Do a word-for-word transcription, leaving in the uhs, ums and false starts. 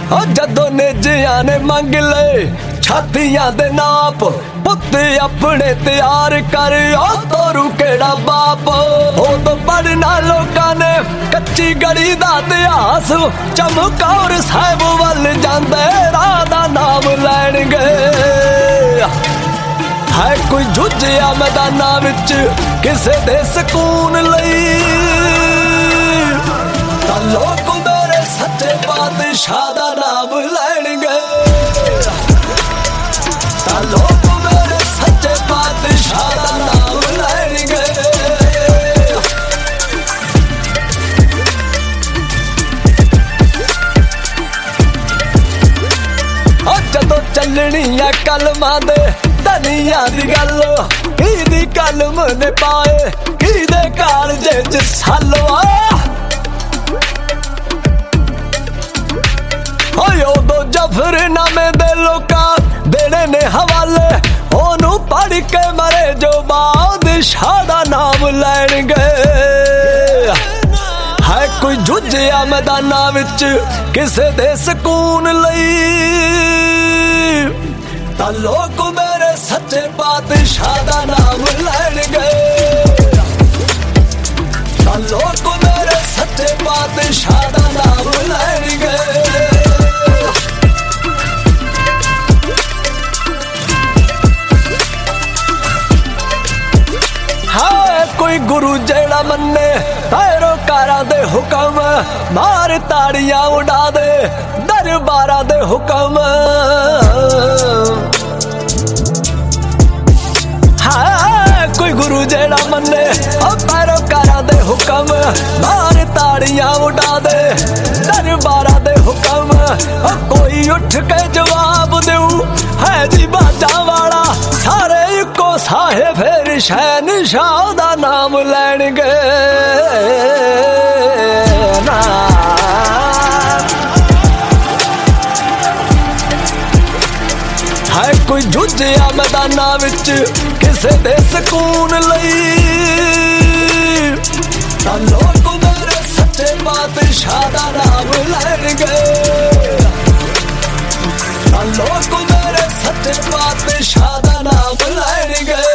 ओ जदों नेजियां ने मंग ले छातियां दे नाप पुत्ते अपने तैयार कर ओ तोरू केड़ा बाप ओ तो पढ़ना लोकां ने कच्ची गली दा इतिहास चमकौर साहिब वल जांदे राह दा नाम लैणगे है कोई जुझिया मैदाना विच किसे दे सकून लई तां लोक मेरे सच्चे बादशाह दा नाम लैणगे तां लोक मेरे सच्चे बादशाह दा नाम लैणगे ओ जदों चलनी आ कलमां दे धनिया दी गल की कलम ने पाए की कालजे च सालवा उदो जफरनामे दे लोका देने ने हवाले ओनू पढ़ के मरे जो बादशाह दा नाम लैण गए है कोई जुझिया मैदाना विच किसे दे सकून लई तां लोक मेरे सच्चे बादशाह दा नाम लैण गए तां लोक मेरे सच्चे बादशाह दा नाम लैण गए हाँ कोई गुरु जेड़ा मन्ने पैरोकारां दे हुक्म मार ताड़ियां उड़ा दे दरबारां दे हुक्म हाँ कोई गुरु जेड़ा मन्ने पैरोकारां दे हुक्म मार ताड़ियां उड़ा दे दरबारां दे हुक्म कोई उठ के जवाब देऊ है जी बाजा वाला सारे इको साहे फिर शहनशाह दा नाम लैणगे ना है कोई जुझिया मैदाना विच किसे दे सकून लई तां लोक मेरे सच्चे बादशाह दा नाम लैणगे तां लोक मेरे सच्चे बादशाह दा नाम लैणगे